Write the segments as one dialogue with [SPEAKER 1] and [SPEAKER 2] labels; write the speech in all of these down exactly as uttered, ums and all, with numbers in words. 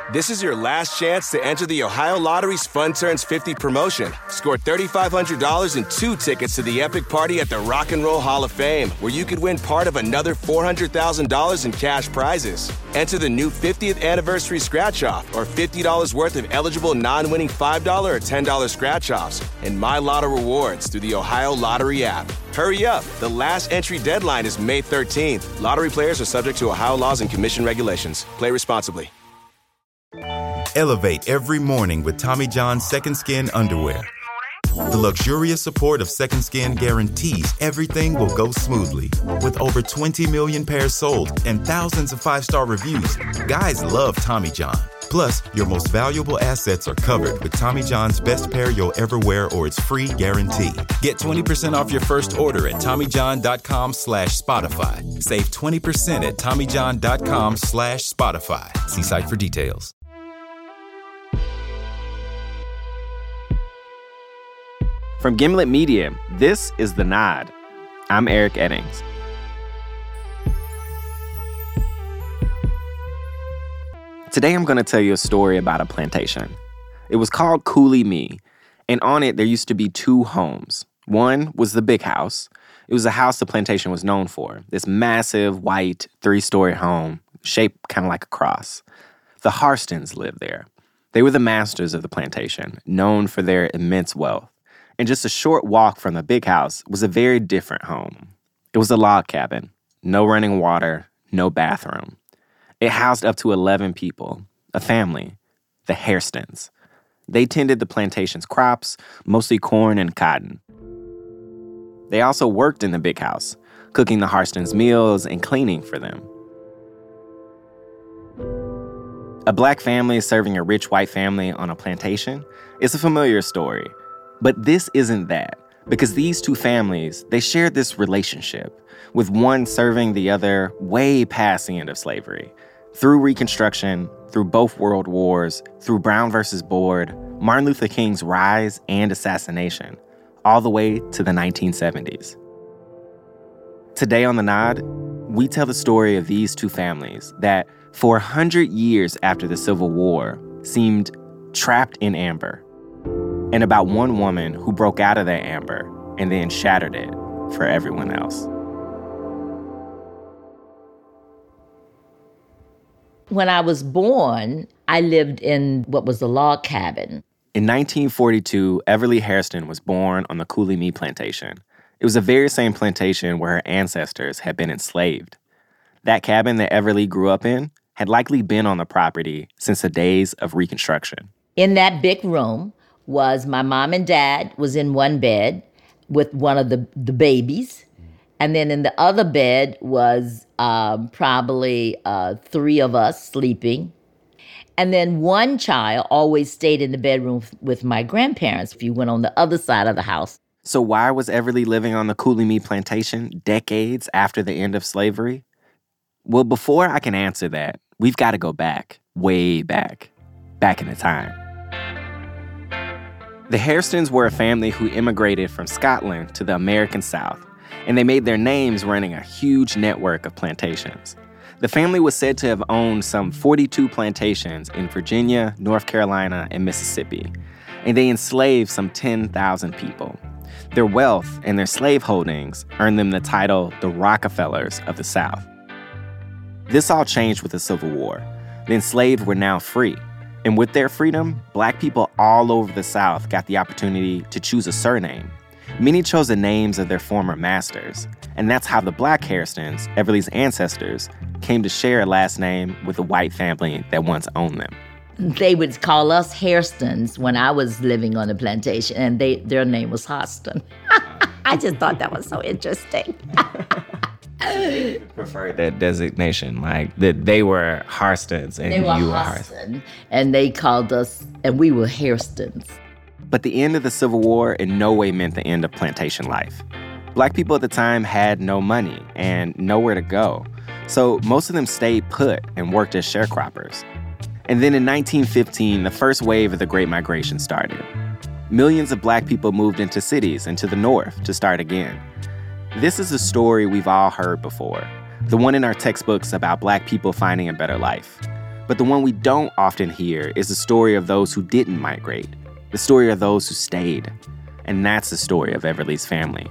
[SPEAKER 1] This is your last chance to enter the Ohio Lottery's Fun Turns fifty promotion. Score three thousand five hundred dollars and two tickets to the epic party at the Rock and Roll Hall of Fame, where you could win part of another four hundred thousand dollars in cash prizes. Enter the new fiftieth anniversary scratch-off or fifty dollars worth of eligible non-winning five dollars or ten dollars scratch-offs and My Lotto rewards through the Ohio Lottery app. Hurry up. The last entry deadline is May thirteenth. Lottery players are subject to Ohio laws and commission regulations. Play responsibly.
[SPEAKER 2] Elevate every morning with Tommy John's Second Skin underwear. The luxurious support of Second Skin guarantees everything will go smoothly. With over twenty million pairs sold and thousands of five-star reviews, guys love Tommy John. Plus, your most valuable assets are covered with Tommy John's best pair you'll ever wear or its free guarantee. Get twenty percent off your first order at TommyJohn.com slash Spotify. Save twenty percent at TommyJohn.com slash Spotify. See site for details.
[SPEAKER 3] From Gimlet Media, this is The Nod. I'm Eric Eddings. Today I'm going to tell you a story about a plantation. It was called Coulee Me, and on it there used to be two homes. One was the big house. It was a house the plantation was known for, this massive, white, three-story home, shaped kind of like a cross. The Harstons lived there. They were the masters of the plantation, known for their immense wealth. And just a short walk from the big house was a very different home. It was a log cabin, no running water, no bathroom. It housed up to eleven people, a family, the Hairstons. They tended the plantation's crops, mostly corn and cotton. They also worked in the big house, cooking the Harstons' meals and cleaning for them. A black family serving a rich white family on a plantation is a familiar story. But this isn't that, because these two families, they shared this relationship, with one serving the other way past the end of slavery. Through Reconstruction, through both world wars, through Brown versus Board, Martin Luther King's rise and assassination, all the way to the nineteen seventies. Today on The Nod, we tell the story of these two families that, for a hundred years after the Civil War, seemed trapped in amber. And about one woman who broke out of that amber and then shattered it for everyone else.
[SPEAKER 4] When I was born, I lived in what was a log cabin.
[SPEAKER 3] In nineteen forty-two, Everly Hairston was born on the Coulee Me plantation. It was the very same plantation where her ancestors had been enslaved. That cabin that Everly grew up in had likely been on the property since the days of Reconstruction.
[SPEAKER 4] In that big room was my mom and dad was in one bed with one of the, the babies. And then in the other bed was um, probably uh, three of us sleeping. And then one child always stayed in the bedroom with my grandparents if you went on the other side of the house.
[SPEAKER 3] So why was Everly living on the Coulee Me plantation decades after the end of slavery? Well, before I can answer that, we've got to go back, way back, back in the time. The Hairstons were a family who immigrated from Scotland to the American South, and they made their names running a huge network of plantations. The family was said to have owned some forty-two plantations in Virginia, North Carolina, and Mississippi, and they enslaved some ten thousand people. Their wealth and their slave holdings earned them the title the Rockefellers of the South. This all changed with the Civil War. The enslaved were now free. And with their freedom, black people all over the South got the opportunity to choose a surname. Many chose the names of their former masters. And that's how the black Hairstons, Everly's ancestors, came to share a last name with the white family that once owned them.
[SPEAKER 4] They would call us Hairstons when I was living on the plantation, and they their name was Harston. I just thought that was so interesting.
[SPEAKER 3] Preferred that designation, like that they were Harstons and
[SPEAKER 4] they were
[SPEAKER 3] you were
[SPEAKER 4] Harston,
[SPEAKER 3] Harston.
[SPEAKER 4] And they called us, and we were Hairstons.
[SPEAKER 3] But the end of the Civil War in no way meant the end of plantation life. Black people at the time had no money and nowhere to go, so most of them stayed put and worked as sharecroppers. And then in nineteen fifteen, the first wave of the Great Migration started. Millions of black people moved into cities and to the north to start again. This is a story we've all heard before, the one in our textbooks about black people finding a better life. But the one we don't often hear is the story of those who didn't migrate, the story of those who stayed. And that's the story of Everly's family.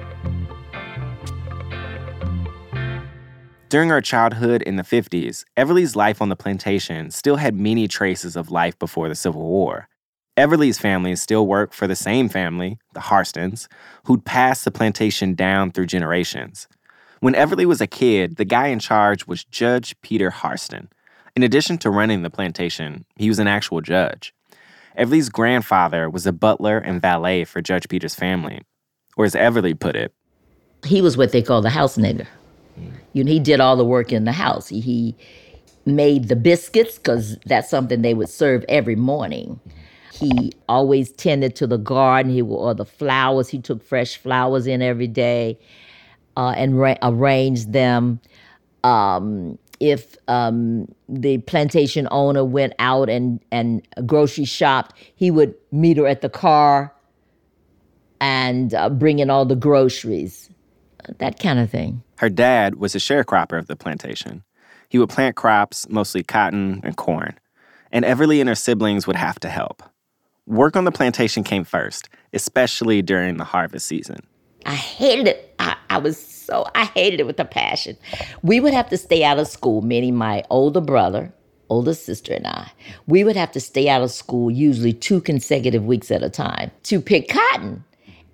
[SPEAKER 3] During our childhood in the fifties, Everly's life on the plantation still had many traces of life before the Civil War. Everly's family still worked for the same family, the Harstons, who'd passed the plantation down through generations. When Everly was a kid, the guy in charge was Judge Peter Harston. In addition to running the plantation, he was an actual judge. Everly's grandfather was a butler and valet for Judge Peter's family. Or as Everly put it,
[SPEAKER 4] he was what they call the house nigger. Mm. You know, he did all the work in the house. He, he made the biscuits, because that's something they would serve every morning. He always tended to the garden, he or the flowers. He took fresh flowers in every day uh, and ra- arranged them. Um, if um, the plantation owner went out and, and grocery shopped, he would meet her at the car and uh, bring in all the groceries, that kind of thing.
[SPEAKER 3] Her dad was a sharecropper of the plantation. He would plant crops, mostly cotton and corn, and Everly and her siblings would have to help. Work on the plantation came first, especially during the harvest season.
[SPEAKER 4] I hated it. I, I was so, I hated it with a passion. We would have to stay out of school, meaning my older brother, older sister and I. We would have to stay out of school usually two consecutive weeks at a time to pick cotton.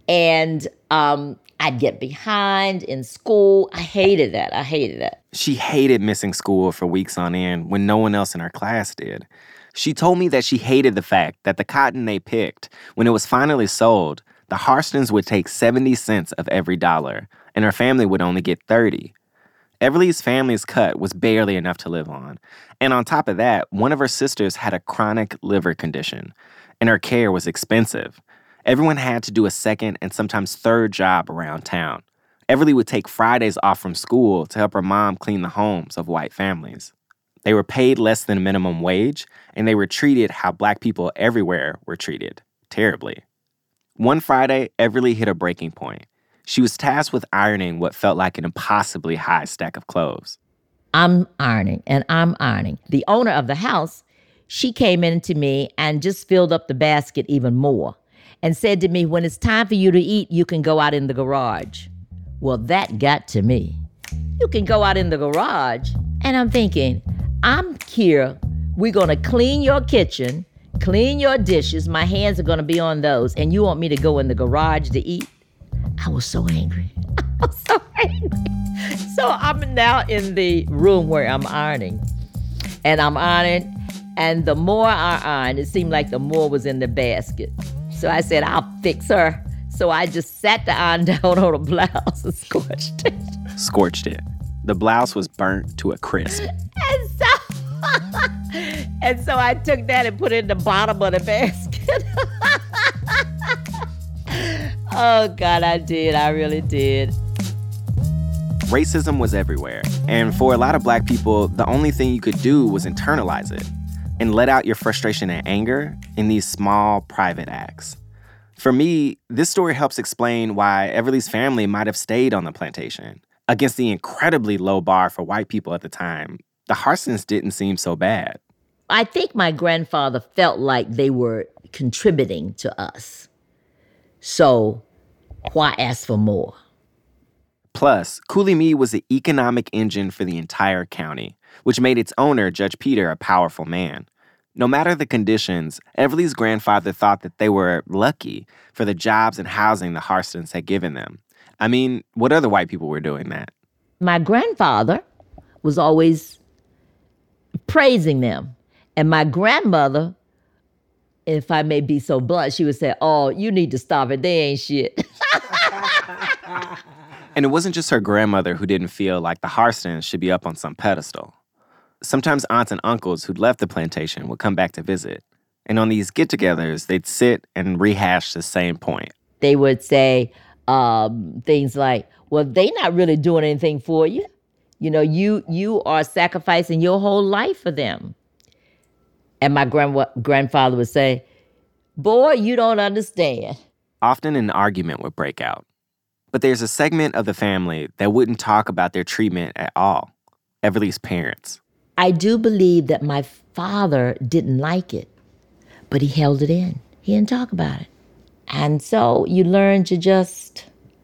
[SPEAKER 4] And um, I'd get behind in school. I hated that. I hated that.
[SPEAKER 3] She hated missing school for weeks on end when no one else in her class did. She told me that she hated the fact that the cotton they picked, when it was finally sold, the Harstons would take seventy cents of every dollar, and her family would only get thirty. Everly's family's cut was barely enough to live on. And on top of that, one of her sisters had a chronic liver condition, and her care was expensive. Everyone had to do a second and sometimes third job around town. Everly would take Fridays off from school to help her mom clean the homes of white families. They were paid less than minimum wage, and they were treated how Black people everywhere were treated, terribly. One Friday, Everly hit a breaking point. She was tasked with ironing what felt like an impossibly high stack of clothes.
[SPEAKER 4] I'm ironing, and I'm ironing. The owner of the house, she came in to me and just filled up the basket even more and said to me, when it's time for you to eat, you can go out in the garage. Well, that got to me. You can go out in the garage. And I'm thinking, I'm here. We're going to clean your kitchen, clean your dishes. My hands are going to be on those. And you want me to go in the garage to eat? I was so angry. I was so angry. So I'm now in the room where I'm ironing. And I'm ironing. And the more I ironed, it seemed like the more was in the basket. So I said, I'll fix her. So I just sat the iron down on a blouse and scorched it.
[SPEAKER 3] Scorched it. The blouse was burnt to a crisp.
[SPEAKER 4] And so, and so I took that and put it in the bottom of the basket. Oh, God, I did. I really did.
[SPEAKER 3] Racism was everywhere. And for a lot of Black people, the only thing you could do was internalize it and let out your frustration and anger in these small, private acts. For me, this story helps explain why Everly's family might have stayed on the plantation. Against the incredibly low bar for white people at the time, the Harstons didn't seem so bad.
[SPEAKER 4] I think my grandfather felt like they were contributing to us. So why ask for more?
[SPEAKER 3] Plus, Coulee Me was the economic engine for the entire county, which made its owner, Judge Peter, a powerful man. No matter the conditions, Everly's grandfather thought that they were lucky for the jobs and housing the Harstons had given them. I mean, what other white people were doing that?
[SPEAKER 4] My grandfather was always praising them. And my grandmother, if I may be so blunt, she would say, oh, you need to stop it. They ain't shit.
[SPEAKER 3] And it wasn't just her grandmother who didn't feel like the Harstons should be up on some pedestal. Sometimes aunts and uncles who'd left the plantation would come back to visit. And on these get-togethers, they'd sit and rehash the same point.
[SPEAKER 4] They would say um, things like, well, they not really doing anything for you. You know, you you are sacrificing your whole life for them. And my grand- grandfather would say, boy, you don't understand.
[SPEAKER 3] Often an argument would break out. But there's a segment of the family that wouldn't talk about their treatment at all. Everly's parents.
[SPEAKER 4] I do believe that my father didn't like it, but he held it in. He didn't talk about it. And so you learn to just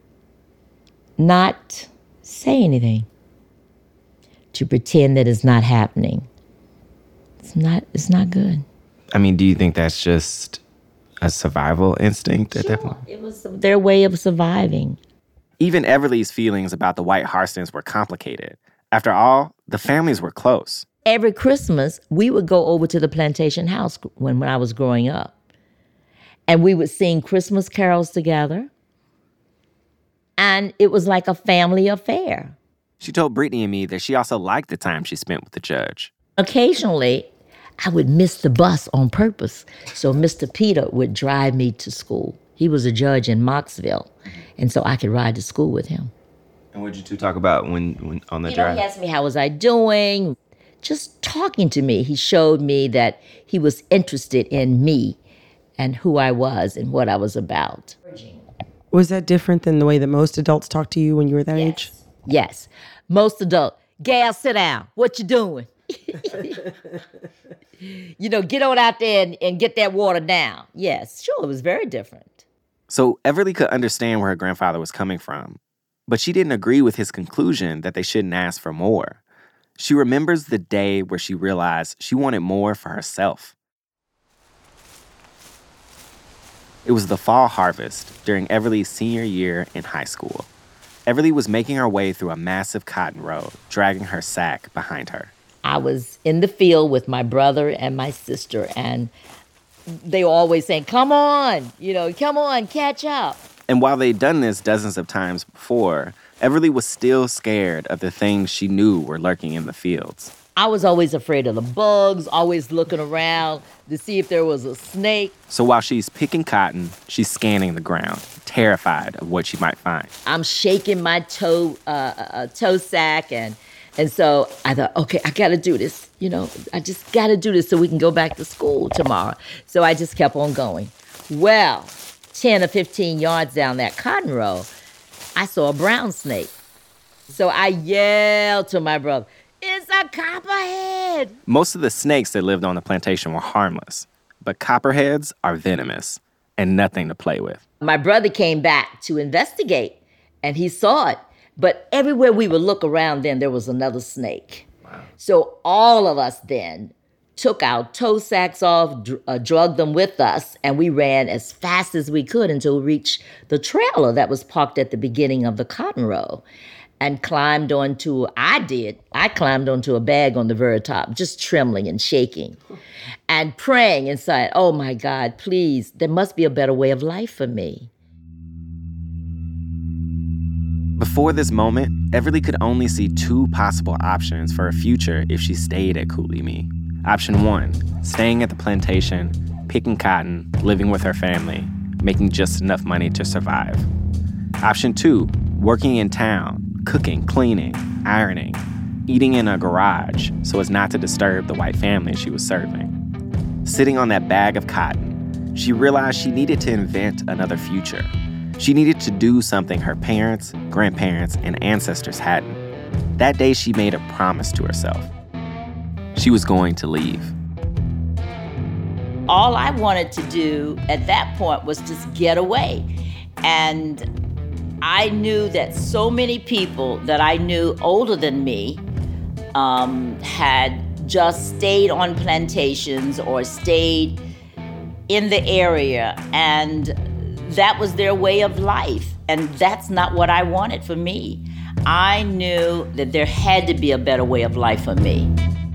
[SPEAKER 4] not say anything, to pretend that it's not happening. It's not, it's not good.
[SPEAKER 3] I mean, do you think that's just a survival instinct at
[SPEAKER 4] Sure,
[SPEAKER 3] that point?
[SPEAKER 4] it was their way of surviving.
[SPEAKER 3] Even Everly's feelings about the White Harstons were complicated. After all, the families were close.
[SPEAKER 4] Every Christmas, we would go over to the plantation house when, when I was growing up. And we would sing Christmas carols together. And it was like a family affair.
[SPEAKER 3] She told Brittany and me that she also liked the time she spent with the judge.
[SPEAKER 4] Occasionally, I would miss the bus on purpose. So Mister Peter would drive me to school. He was a judge in Mocksville. And so I could ride to school with him.
[SPEAKER 3] And what did you two talk about when, when on the
[SPEAKER 4] You
[SPEAKER 3] drive?
[SPEAKER 4] know, he asked me, how was I doing? Just talking to me, he showed me that he was interested in me and who I was and what I was about.
[SPEAKER 5] Was that different than the way that most adults talked to you when you were that
[SPEAKER 4] Yes.
[SPEAKER 5] age?
[SPEAKER 4] Yes. Most adult, Gal, sit down. What you doing? You know, get on out there and, and get that water down. Yes, sure, it was very different.
[SPEAKER 3] So Everly could understand where her grandfather was coming from, but she didn't agree with his conclusion that they shouldn't ask for more. She remembers the day where she realized she wanted more for herself. It was the fall harvest during Everly's senior year in high school. Everly was making her way through a massive cotton row, dragging her sack behind her.
[SPEAKER 4] I was in the field with my brother and my sister, and they were always saying, come on, you know, come on, catch up.
[SPEAKER 3] And while they'd done this dozens of times before, Everly was still scared of the things she knew were lurking in the fields.
[SPEAKER 4] I was always afraid of the bugs, always looking around to see if there was a snake.
[SPEAKER 3] So while she's picking cotton, she's scanning the ground, terrified of what she might find.
[SPEAKER 4] I'm shaking my toe uh, uh, toe sack, and and so I thought, okay, I got to do this. You know, I just got to do this so we can go back to school tomorrow. So I just kept on going. Well, ten or fifteen yards down that cotton row, I saw a brown snake. So I yelled to my brother, it's a copperhead.
[SPEAKER 3] Most of the snakes that lived on the plantation were harmless, but copperheads are venomous and nothing to play with.
[SPEAKER 4] My brother came back to investigate, and he saw it. But everywhere we would look around then, there was another snake. Wow. So all of us then took our toe sacks off, dr- uh, drugged them with us, and we ran as fast as we could until we reached the trailer that was parked at the beginning of the cotton row, and climbed onto, I did, I climbed onto a bag on the very top, just trembling and shaking, and praying inside, oh my God, please, there must be a better way of life for me.
[SPEAKER 3] Before this moment, Everly could only see two possible options for a future if she stayed at Cooley Option one, staying at the plantation, picking cotton, living with her family, making just enough money to survive. Option two, working in town, cooking, cleaning, ironing, eating in a garage so as not to disturb the white family she was serving. Sitting on that bag of cotton, she realized she needed to invent another future. She needed to do something her parents, grandparents, and ancestors hadn't. That day, she made a promise to herself. She was going to leave.
[SPEAKER 4] All I wanted to do at that point was just get away. And I knew that so many people that I knew older than me um, had just stayed on plantations or stayed in the area, and that was their way of life. And that's not what I wanted for me. I knew that there had to be a better way of life for me.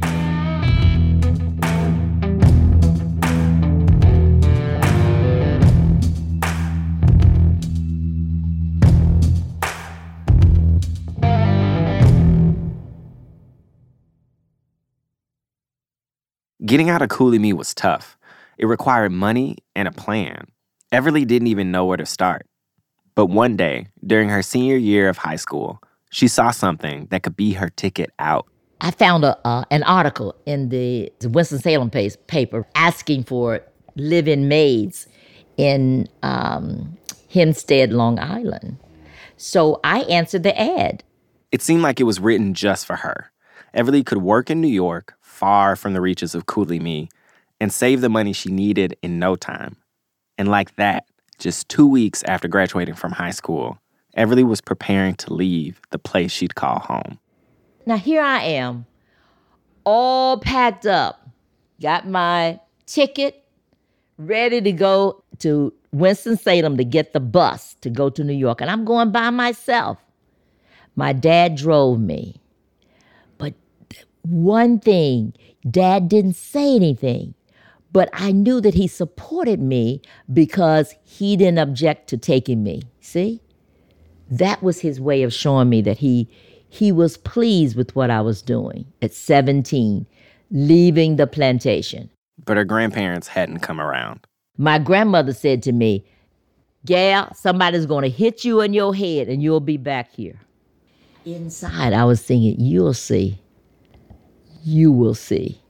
[SPEAKER 3] Getting out of Cooley was tough. It required money and a plan. Everly didn't even know where to start. But one day, during her senior year of high school, she saw something that could be her ticket out.
[SPEAKER 4] I found a, uh, an article in the Winston-Salem paper asking for live-in maids in um, Hempstead, Long Island. So I answered the ad.
[SPEAKER 3] It seemed like it was written just for her. Everly could work in New York, far from the reaches of Coulee Me, and save the money she needed in no time. And like that, just two weeks after graduating from high school, Everly was preparing to leave the place she'd call home.
[SPEAKER 4] Now here I am, all packed up, got my ticket, ready to go to Winston-Salem to get the bus to go to New York. And I'm going by myself. My dad drove me. But one thing, Dad didn't say anything. But I knew that he supported me because he didn't object to taking me. See? That was his way of showing me that he he was pleased with what I was doing at seventeen, leaving the plantation.
[SPEAKER 3] But her grandparents hadn't come around.
[SPEAKER 4] My grandmother said to me, Gal, somebody's going to hit you in your head and you'll be back here. Inside, I was thinking, you'll see. You will see.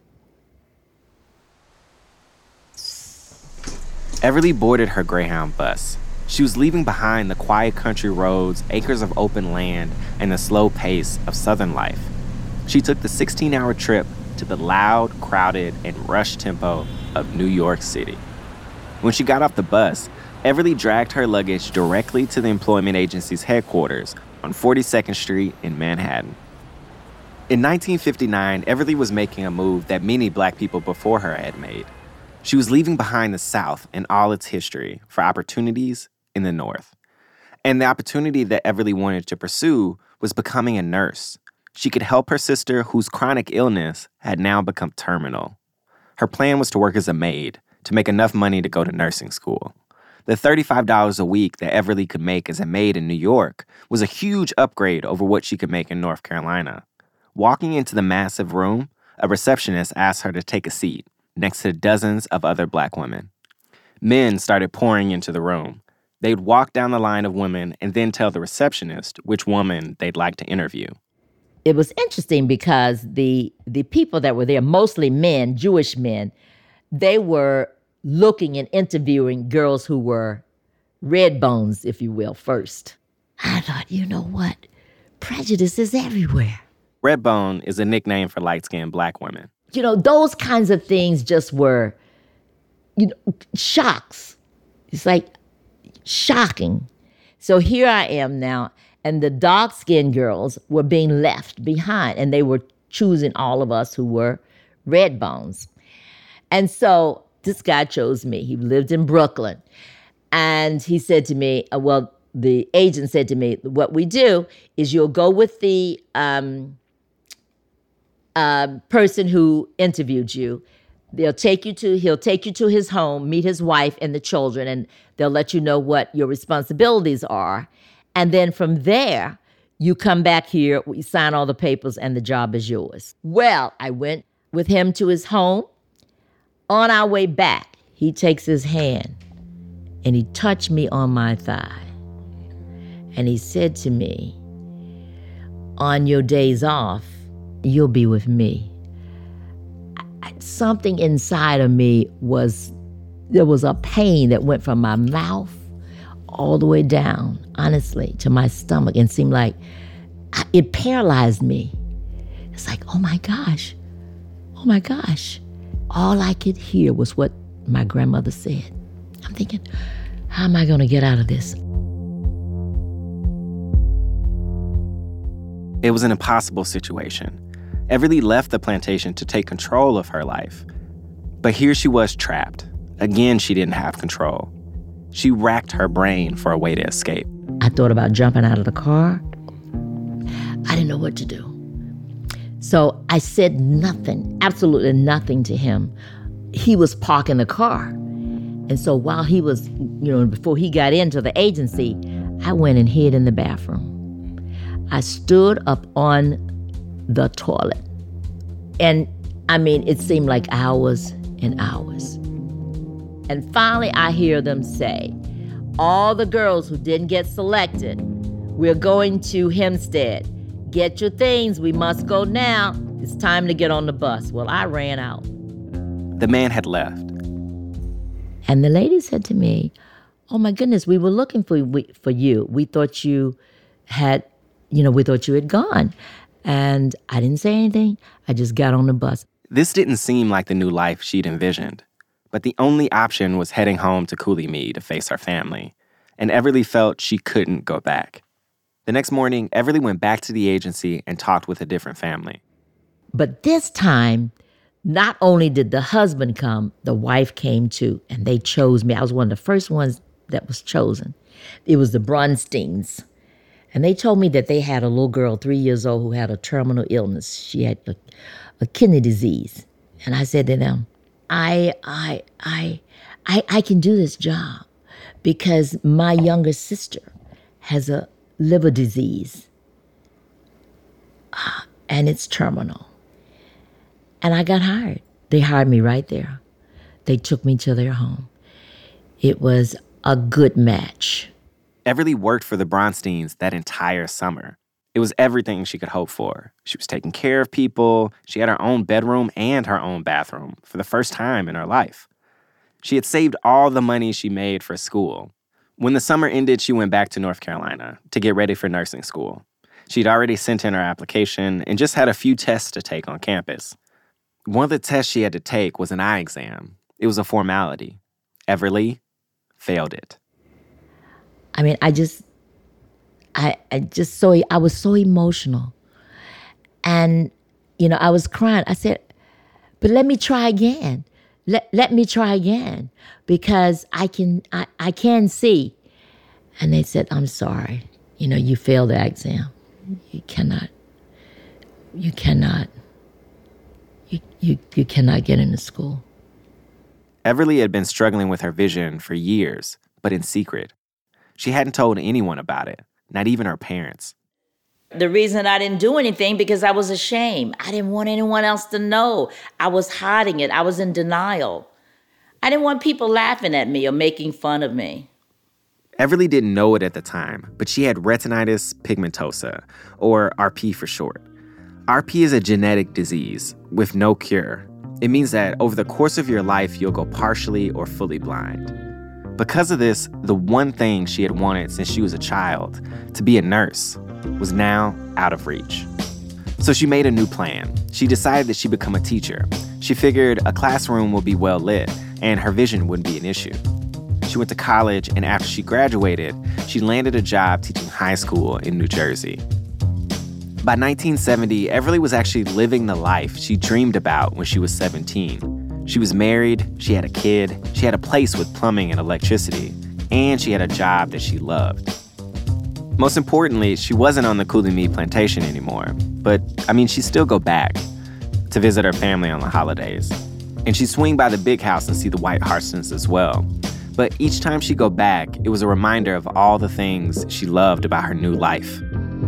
[SPEAKER 3] Everly boarded her Greyhound bus. She was leaving behind the quiet country roads, acres of open land, and the slow pace of Southern life. She took the sixteen-hour trip to the loud, crowded, and rushed tempo of New York City. When she got off the bus, Everly dragged her luggage directly to the employment agency's headquarters on forty-second Street in Manhattan. In nineteen fifty-nine, Everly was making a move that many Black people before her had made. She was leaving behind the South and all its history for opportunities in the North. And the opportunity that Everly wanted to pursue was becoming a nurse. She could help her sister, whose chronic illness had now become terminal. Her plan was to work as a maid to make enough money to go to nursing school. The thirty-five dollars a week that Everly could make as a maid in New York was a huge upgrade over what she could make in North Carolina. Walking into the massive room, a receptionist asked her to take a seat next to dozens of other Black women. Men started pouring into the room. They'd walk down the line of women and then tell the receptionist which woman they'd like to interview.
[SPEAKER 4] It was interesting because the the people that were there, mostly men, Jewish men, they were looking and interviewing girls who were red bones, if you will, first. I thought, you know what? Prejudice is everywhere.
[SPEAKER 3] Redbone is a nickname for light-skinned Black women.
[SPEAKER 4] You know, those kinds of things just were, you know, shocks. It's like shocking. So here I am now, and the dark-skinned girls were being left behind, and they were choosing all of us who were red bones. And so this guy chose me. He lived in Brooklyn. And he said to me, uh, well, the agent said to me, what we do is you'll go with the um, uh, person who interviewed you. They'll take you to, he'll take you to his home, meet his wife and the children, and they'll let you know what your responsibilities are. And then from there, you come back here, we sign all the papers, and the job is yours. Well, I went with him to his home. On our way back, he takes his hand and he touched me on my thigh. And he said to me, on your days off, you'll be with me. I, something inside of me was, there was a pain that went from my mouth all the way down, honestly, to my stomach, and seemed like I, it paralyzed me. It's like, oh my gosh, oh my gosh. All I could hear was what my grandmother said. I'm thinking, how am I going to get out of this?
[SPEAKER 3] It was an impossible situation. Everly left the plantation to take control of her life. But here she was trapped. Again, she didn't have control. She racked her brain for a way to escape.
[SPEAKER 4] I thought about jumping out of the car. I didn't know what to do. So I said nothing, absolutely nothing to him. He was parking the car. And so while he was, you know, before he got into the agency, I went and hid in the bathroom. I stood up on the toilet. And I mean, it seemed like hours and hours. And finally, I hear them say, all the girls who didn't get selected, we're going to Hempstead. Get your things, we must go now. It's time to get on the bus. Well, I ran out.
[SPEAKER 3] The man had left.
[SPEAKER 4] And the lady said to me, oh my goodness, we were looking for we, for you. We thought you had, you know, we thought you had gone. And I didn't say anything. I just got on the bus.
[SPEAKER 3] This didn't seem like the new life she'd envisioned. But the only option was heading home to Cooley-Me to face her family. And Everly felt she couldn't go back. The next morning, Everly went back to the agency and talked with a different family.
[SPEAKER 4] But this time, not only did the husband come, the wife came too, and they chose me. I was one of the first ones that was chosen. It was the Bronsteins. And they told me that they had a little girl, three years old, who had a terminal illness. She had a, a kidney disease. And I said to them, I, I, I, I, I can do this job because my younger sister has a liver disease, uh, and it's terminal. And I got hired. They hired me right there. They took me to their home. It was a good match.
[SPEAKER 3] Everly worked for the Bronsteins that entire summer. It was everything she could hope for. She was taking care of people. She had her own bedroom and her own bathroom for the first time in her life. She had saved all the money she made for school. When the summer ended, she went back to North Carolina to get ready for nursing school. She'd already sent in her application and just had a few tests to take on campus. One of the tests she had to take was an eye exam. It was a formality. Everly failed it.
[SPEAKER 4] I mean, I just, I, I just so, I was so emotional. And, you know, I was crying. I said, but let me try again. Let, let me try again because I can, I, I can see. And they said, I'm sorry. You know, you failed the exam. You cannot, you cannot, you, you, you cannot get into school.
[SPEAKER 3] Everly had been struggling with her vision for years, but in secret. She hadn't told anyone about it, not even her parents.
[SPEAKER 4] The reason I didn't do anything because I was ashamed. I didn't want anyone else to know. I was hiding it. I was in denial. I didn't want people laughing at me or making fun of me.
[SPEAKER 3] Everly didn't know it at the time, but she had retinitis pigmentosa, or R P for short. R P is a genetic disease with no cure. It means that over the course of your life, you'll go partially or fully blind. Because of this, the one thing she had wanted since she was a child, to be a nurse, was now out of reach. So she made a new plan. She decided that she'd become a teacher. She figured a classroom would be well lit and her vision wouldn't be an issue. She went to college, and after she graduated, she landed a job teaching high school in New Jersey. By nineteen seventy, Everly was actually living the life she dreamed about when she was seventeen. She was married, she had a kid, she had a place with plumbing and electricity, and she had a job that she loved. Most importantly, she wasn't on the Cooley-Me plantation anymore, but, I mean, she'd still go back to visit her family on the holidays. And she'd swing by the big house and see the White Harstons as well. But each time she'd go back, it was a reminder of all the things she loved about her new life.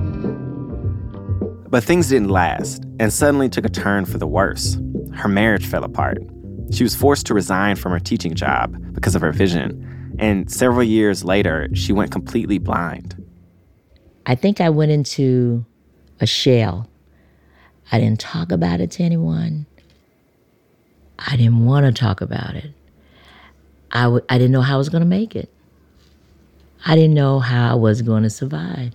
[SPEAKER 3] But things didn't last, and suddenly took a turn for the worse. Her marriage fell apart. She was forced to resign from her teaching job because of her vision, and several years later, she went completely blind.
[SPEAKER 4] I think I went into a shell. I didn't talk about it to anyone. I didn't want to talk about it. I, w- I didn't know how I was going to make it. I didn't know how I was going to survive.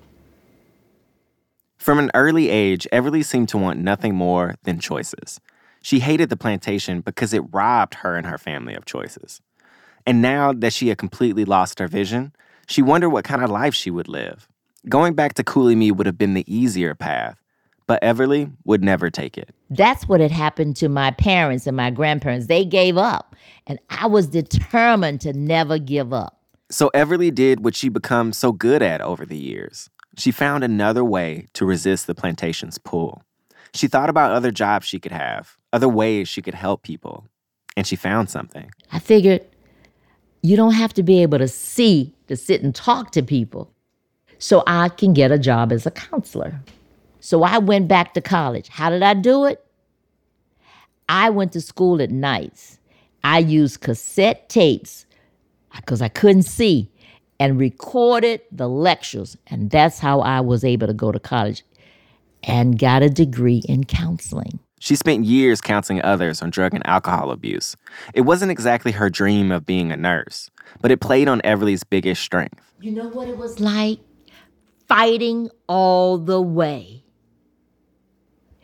[SPEAKER 3] From an early age, Everly seemed to want nothing more than choices. She hated the plantation because it robbed her and her family of choices. And now that she had completely lost her vision, she wondered what kind of life she would live. Going back to Cooley-Me would have been the easier path, but Everly would never take it.
[SPEAKER 4] That's what had happened to my parents and my grandparents. They gave up, and I was determined to never give up.
[SPEAKER 3] So Everly did what she'd become so good at over the years. She found another way to resist the plantation's pull. She thought about other jobs she could have, other ways she could help people, and she found something.
[SPEAKER 4] I figured you don't have to be able to see to sit and talk to people, so I can get a job as a counselor. So I went back to college. How did I do it? I went to school at nights. I used cassette tapes because I couldn't see and recorded the lectures. And that's how I was able to go to college and got a degree in counseling.
[SPEAKER 3] She spent years counseling others on drug and alcohol abuse. It wasn't exactly her dream of being a nurse, but it played on Everly's biggest strength.
[SPEAKER 4] You know what it was like? Fighting all the way.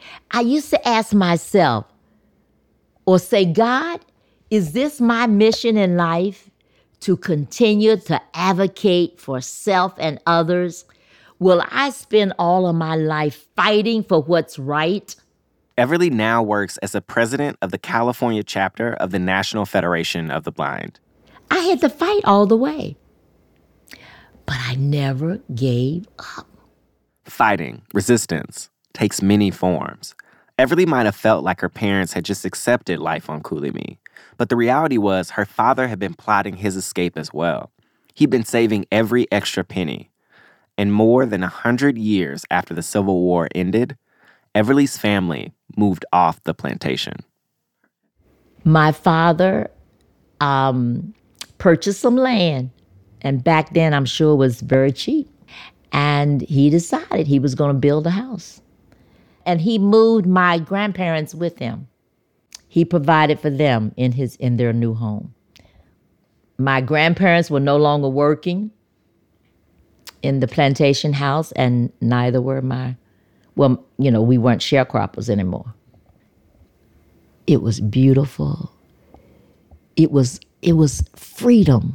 [SPEAKER 4] I used to ask myself or say, God, is this my mission in life to continue to advocate for self and others? Will I spend all of my life fighting for what's right?
[SPEAKER 3] Everly now works as the president of the California chapter of the National Federation of the Blind.
[SPEAKER 4] I had to fight all the way, but I never gave up.
[SPEAKER 3] Fighting, resistance, takes many forms. Everly might have felt like her parents had just accepted life on Cooley-Me, but the reality was her father had been plotting his escape as well. He'd been saving every extra penny. And more than a hundred years after the Civil War ended, Everly's family moved off the plantation.
[SPEAKER 4] My father um, purchased some land, and back then I'm sure it was very cheap. And he decided he was going to build a house. And he moved my grandparents with him. He provided for them in his in their new home. My grandparents were no longer working in the plantation house, and neither were my, well, you know, we weren't sharecroppers anymore. It was beautiful. It was, it was freedom.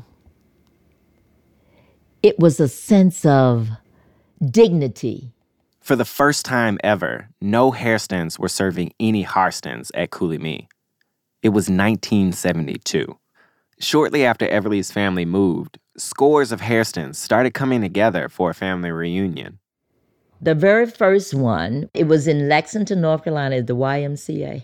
[SPEAKER 4] It was a sense of dignity.
[SPEAKER 3] For the first time ever, no Hairstons were serving any Harstons at Cooley-Me. It was nineteen seventy-two. Shortly after Everly's family moved, scores of Hairstons started coming together for a family reunion.
[SPEAKER 4] The very first one, it was in Lexington, North Carolina, at the Y M C A.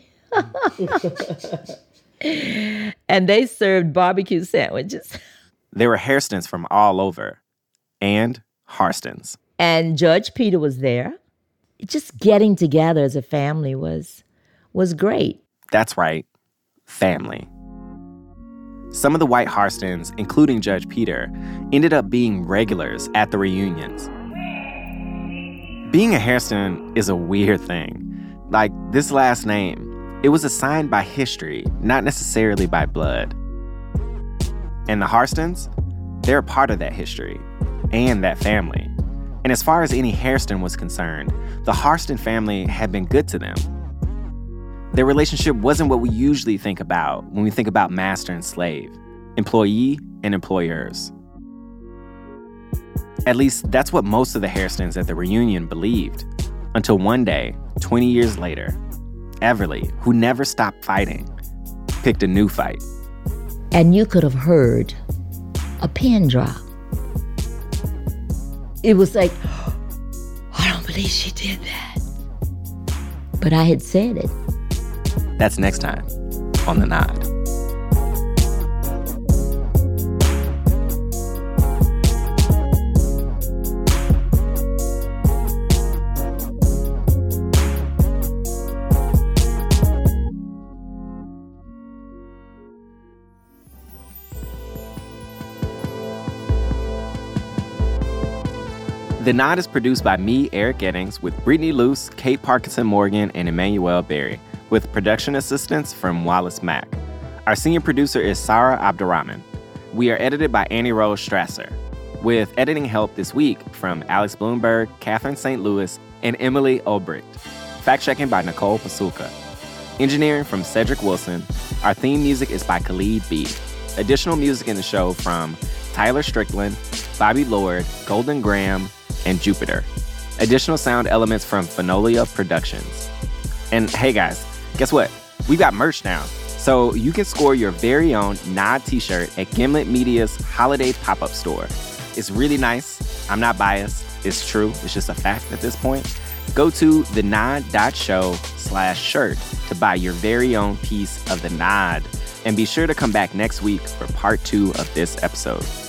[SPEAKER 4] And they served barbecue sandwiches.
[SPEAKER 3] There were Hairstons from all over, and Harstons.
[SPEAKER 4] And Judge Peter was there. Just getting together as a family was, was great.
[SPEAKER 3] That's right, family. Some of the white Harstons, including Judge Peter, ended up being regulars at the reunions. Being a Hairston is a weird thing. Like, this last name, it was assigned by history, not necessarily by blood. And the Harstons, they're a part of that history and that family. And as far as any Hairston was concerned, the Harston family had been good to them. Their relationship wasn't what we usually think about when we think about master and slave, employee and employers. At least that's what most of the Hairstons at the reunion believed, until one day, twenty years later, Everly, who never stopped fighting, picked a new fight.
[SPEAKER 4] And you could have heard a pin drop. It was like, oh, I don't believe she did that. But I had said it.
[SPEAKER 3] That's next time on The Nod. The Nod is produced by me, Eric Eddings, with Brittany Luce, Kate Parkinson Morgan, and Emmanuel Berry, with production assistance from Wallace Mack. Our senior producer is Sarah Abdurrahman. We are edited by Annie Rose Strasser, with editing help this week from Alex Bloomberg, Catherine Saint Louis, and Emily Olbricht. Fact-checking by Nicole Pasulka. Engineering from Cedric Wilson. Our theme music is by Khalid B. Additional music in the show from Tyler Strickland, Bobby Lord, Golden Graham, and Jupiter. Additional sound elements from Phenolia Productions. And hey guys, guess what? We've got merch now. So you can score your very own Nod t-shirt at Gimlet Media's holiday pop-up store. It's really nice. I'm not biased. It's true. It's just a fact at this point. Go to thenod.show slash shirt to buy your very own piece of The Nod. And be sure to come back next week for part two of this episode.